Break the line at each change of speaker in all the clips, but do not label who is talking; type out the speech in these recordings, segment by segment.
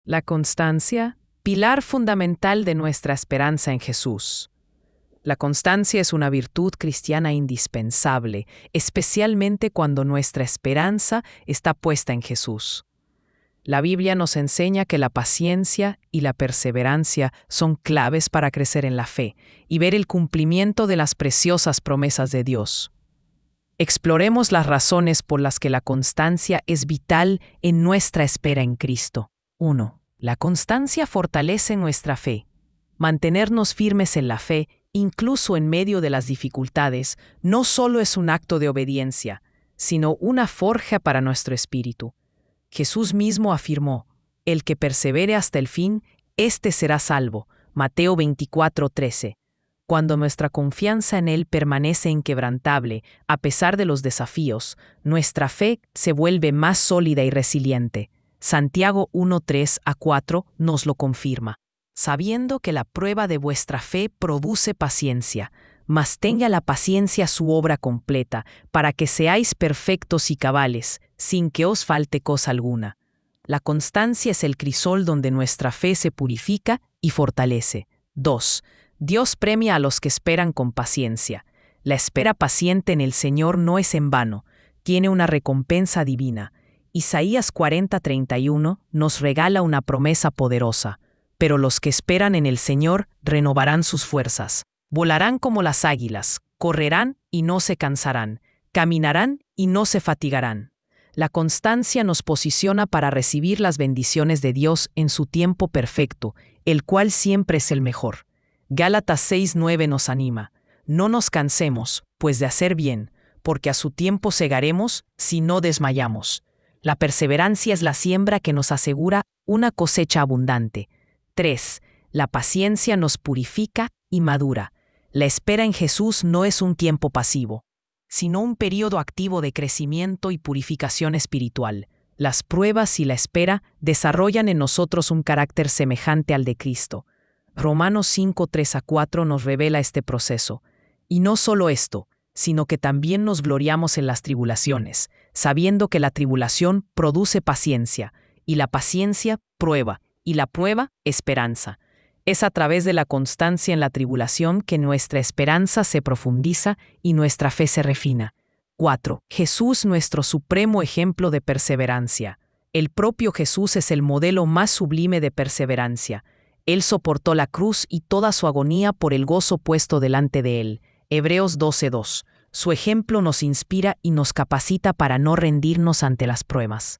La constancia, pilar fundamental de nuestra esperanza en Jesús. La constancia es una virtud cristiana indispensable, especialmente cuando nuestra esperanza está puesta en Jesús. La Biblia nos enseña que la paciencia y la perseverancia son claves para crecer en la fe y ver el cumplimiento de las preciosas promesas de Dios. Exploremos las razones por las que la constancia es vital en nuestra espera en Cristo. 1. La constancia fortalece nuestra fe. Mantenernos firmes en la fe, incluso en medio de las dificultades, no solo es un acto de obediencia, sino una forja para nuestro espíritu. Jesús mismo afirmó: «El que persevere hasta el fin, éste será salvo». Mateo 24:13. Cuando nuestra confianza en Él permanece inquebrantable, a pesar de los desafíos, nuestra fe se vuelve más sólida y resiliente. Santiago 1:3-4 nos lo confirma. Sabiendo que la prueba de vuestra fe produce paciencia, mas tenga la paciencia su obra completa, para que seáis perfectos y cabales, sin que os falte cosa alguna. La constancia es el crisol donde nuestra fe se purifica y fortalece. 2. Dios premia a los que esperan con paciencia. La espera paciente en el Señor no es en vano, tiene una recompensa divina. Isaías 40:31 nos regala una promesa poderosa. Pero los que esperan en el Señor renovarán sus fuerzas. Volarán como las águilas, correrán y no se cansarán, caminarán y no se fatigarán. La constancia nos posiciona para recibir las bendiciones de Dios en su tiempo perfecto, el cual siempre es el mejor. Gálatas 6:9 nos anima: «No nos cansemos, pues, de hacer bien, porque a su tiempo segaremos si no desmayamos». La perseverancia es la siembra que nos asegura una cosecha abundante. 3. La paciencia nos purifica y madura. La espera en Jesús no es un tiempo pasivo, sino un periodo activo de crecimiento y purificación espiritual. Las pruebas y la espera desarrollan en nosotros un carácter semejante al de Cristo. Romanos 5:3-4 nos revela este proceso. Y no solo esto, sino que también nos gloriamos en las tribulaciones, sabiendo que la tribulación produce paciencia, y la paciencia prueba, y la prueba esperanza. Es a través de la constancia en la tribulación que nuestra esperanza se profundiza y nuestra fe se refina. 4. Jesús, nuestro supremo ejemplo de perseverancia. El propio Jesús es el modelo más sublime de perseverancia. Él soportó la cruz y toda su agonía por el gozo puesto delante de él. Hebreos 12:2. Su ejemplo nos inspira y nos capacita para no rendirnos ante las pruebas.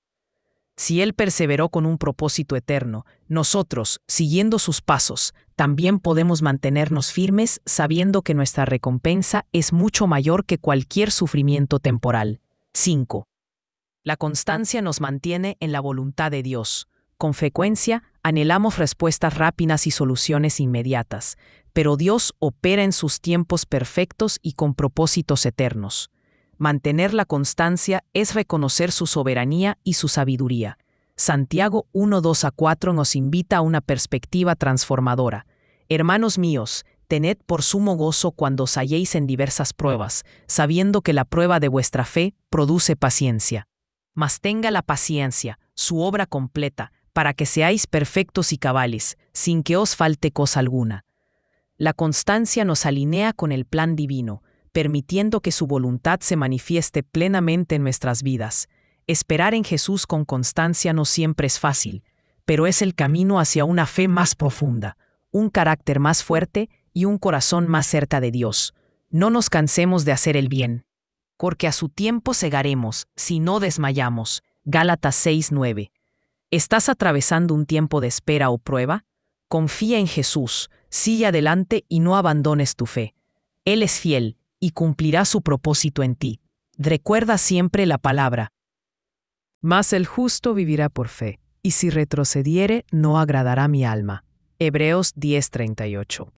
Si Él perseveró con un propósito eterno, nosotros, siguiendo sus pasos, también podemos mantenernos firmes sabiendo que nuestra recompensa es mucho mayor que cualquier sufrimiento temporal. 5. La constancia nos mantiene en la voluntad de Dios. Con frecuencia, anhelamos respuestas rápidas y soluciones inmediatas, pero Dios opera en sus tiempos perfectos y con propósitos eternos. Mantener la constancia es reconocer su soberanía y su sabiduría. Santiago 1:2-4 nos invita a una perspectiva transformadora. Hermanos míos, tened por sumo gozo cuando os halléis en diversas pruebas, sabiendo que la prueba de vuestra fe produce paciencia. Mas tenga la paciencia, su obra completa, para que seáis perfectos y cabales, sin que os falte cosa alguna. La constancia nos alinea con el plan divino, permitiendo que su voluntad se manifieste plenamente en nuestras vidas. Esperar en Jesús con constancia no siempre es fácil, pero es el camino hacia una fe más profunda, un carácter más fuerte y un corazón más cerca de Dios. No nos cansemos de hacer el bien, porque a su tiempo segaremos, si no desmayamos. Gálatas 6:9. ¿Estás atravesando un tiempo de espera o prueba? Confía en Jesús, sigue adelante y no abandones tu fe. Él es fiel y cumplirá su propósito en ti. Recuerda siempre la palabra: «Mas el justo vivirá por fe, y si retrocediere, no agradará mi alma». Hebreos 10:38.